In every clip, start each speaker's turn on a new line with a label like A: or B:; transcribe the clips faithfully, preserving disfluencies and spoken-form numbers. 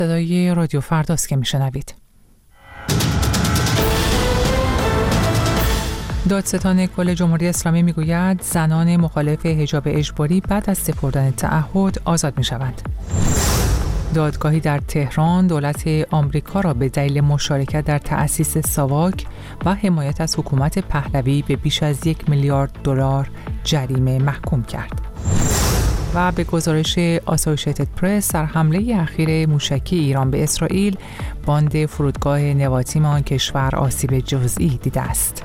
A: صدای رادیو فرداست که میشنوید. دادستان کل جمهوری اسلامی میگوید زنان مخالف حجاب اجباری بعد از سپردن تعهد آزاد میشوند. دادگاهی در تهران دولت آمریکا را به دلیل مشارکت در تأسیس ساواک و حمایت از حکومت پهلوی به بیش از یک میلیارد دلار جریمه محکوم کرد. و به گزارش آسوشیتد پرس در حمله اخیر موشکی ایران به اسرائیل، باند فرودگاه نواتیم آن کشور آسیب جزئی دیده است.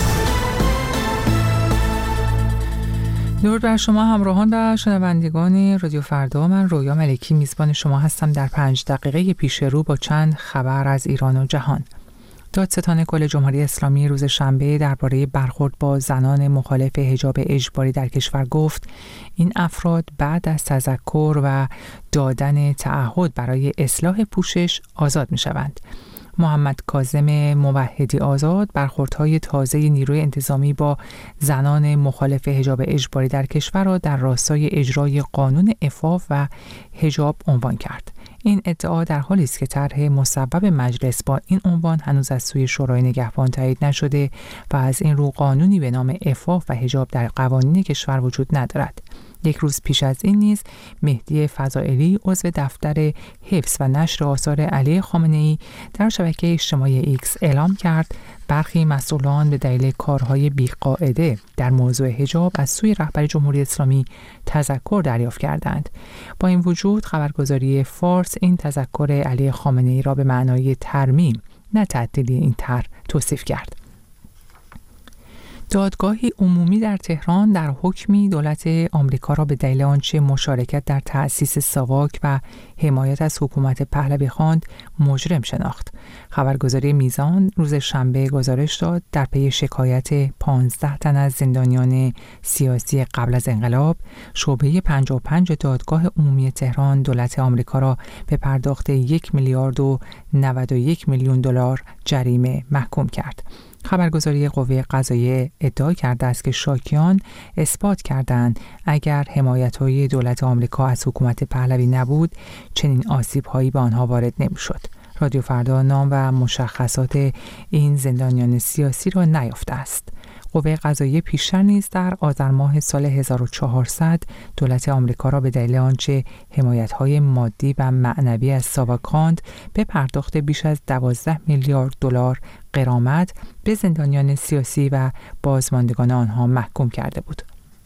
A: درود بر شما همراهان و شنوندگان رادیو فردا. من رویا ملکی میزبان شما هستم در پنج دقیقه پیش رو با چند خبر از ایران و جهان. دادستان کل جمهوری اسلامی روز شنبه درباره برخورد با زنان مخالف حجاب اجباری در کشور گفت این افراد بعد از تذکر و دادن تعهد برای اصلاح پوشش آزاد می شوند. محمد کاظم موحدی آزاد برخوردهای تازه نیروی انتظامی با زنان مخالف حجاب اجباری در کشور را در راستای اجرای قانون عفاف و حجاب عنوان کرد. این ادعا در حالی است که طرح مصوب مجلس با این عنوان هنوز از سوی شورای نگهبان تایید نشده و از این رو قانونی به نام عفاف و حجاب در قوانین کشور وجود ندارد. یک روز پیش از این نیز مهدی فضائلی عضو دفتر حفظ و نشر آثار علی خامنه‌ای در شبکه اجتماعی ایکس اعلام کرد برخی مسئولان به دلیل کارهای بی‌قاعده در موضوع حجاب از سوی رهبر جمهوری اسلامی تذکر دریافت کردند. با این وجود خبرگزاری فارس این تذکر علی خامنه‌ای را به معنای ترمیم نه تعطیلی این طرح توصیف کرد. دادگاهی عمومی در تهران در حکمی دولت آمریکا را به دلیل آنچه مشارکت در تأسیس ساواک و حمایت از حکومت پهلوی خواند مجرم شناخت. خبرگزاری میزان روز شنبه گزارش داد در پی شکایت پانزده تن از زندانیان سیاسی قبل از انقلاب، شعبه پنجاه و پنج دادگاه عمومی تهران دولت آمریکا را به پرداخت یک میلیارد و نود و یک میلیون دلار جریمه محکوم کرد. خبرگزاری قوه قضاییه ادعا کرده است که شاکیان اثبات کردند اگر حمایت‌های دولت آمریکا از حکومت پهلوی نبود چنین آسیب‌هایی به آنها وارد نمی‌شد. رادیو فردا نام و مشخصات این زندانیان سیاسی را نیافته است. قوه قضاییه پیشتر نیز در آذر ماه سال هزار و چهارصد دولت آمریکا را به دلیل آنچه حمایت‌های مادی و معنوی از ساواک خواند به پرداخت بیش از دوازده میلیارد دلار غرامت به زندانیان سیاسی و بازماندگان آنها محکوم کرده بود.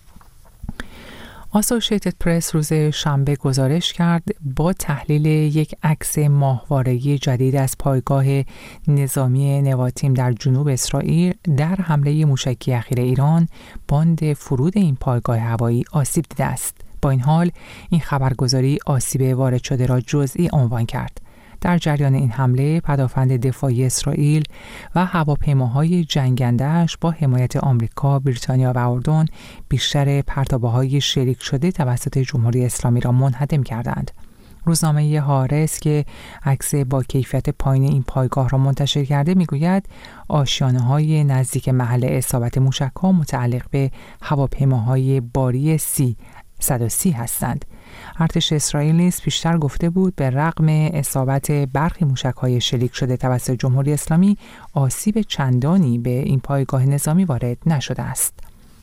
A: آسوشیتد پرس روز شنبه گزارش کرد با تحلیل یک عکس ماهواره‌ای جدید از پایگاه نظامی نواتیم در جنوب اسرائیل در حمله موشکی اخیر ایران، باند فرود این پایگاه هوایی آسیب دیده است. با این حال این خبرگزاری آسیب وارد شده را جزئی عنوان کرد. در جریان این حمله پدافند دفاعی اسرائیل و هواپیماهای جنگنده‌اش با حمایت آمریکا، بریتانیا و اردن بیشتر پرتابه‌های شلیک شده توسط جمهوری اسلامی را منهدم کردند. روزنامه هارس که عکس با کیفیت پایین این پایگاه را منتشر کرده میگوید آشیانه‌های نزدیک محل اصابت موشک‌ها متعلق به هواپیماهای باری سی صد و سی هستند. ارتش اسرائیل نیز پیشتر گفته بود به رغم اصابت برخی موشک‌های شلیک شده توسط جمهوری اسلامی آسیب چندانی به این پایگاه نظامی وارد نشده است.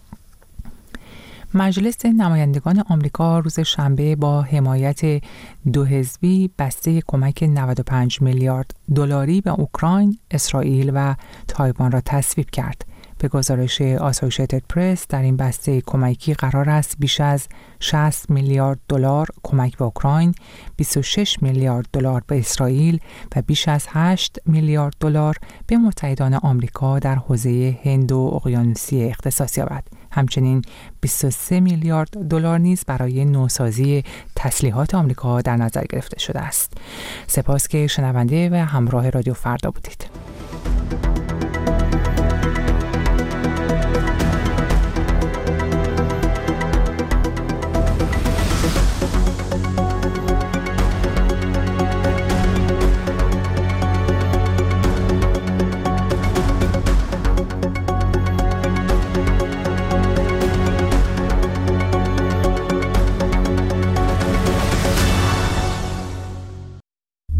A: مجلس نمایندگان آمریکا روز شنبه با حمایت دو حزبی بسته کمک نود و پنج میلیارد دلاری به اوکراین، اسرائیل و تایوان را تصویب کرد. به گزارش آسوشیتد پرس در این بسته کمکی قرار است بیش از شصت میلیارد دلار کمک به اوکراین، بیست و شش میلیارد دلار به اسرائیل و بیش از هشت میلیارد دلار به متحدان آمریکا در حوزه هند و اقیانوسیه اختصاص یابد. همچنین بیست و سه میلیارد دلار نیز برای نوسازی تسلیحات آمریکا در نظر گرفته شده است. سپاس که شنونده و همراه رادیو فردا بودید.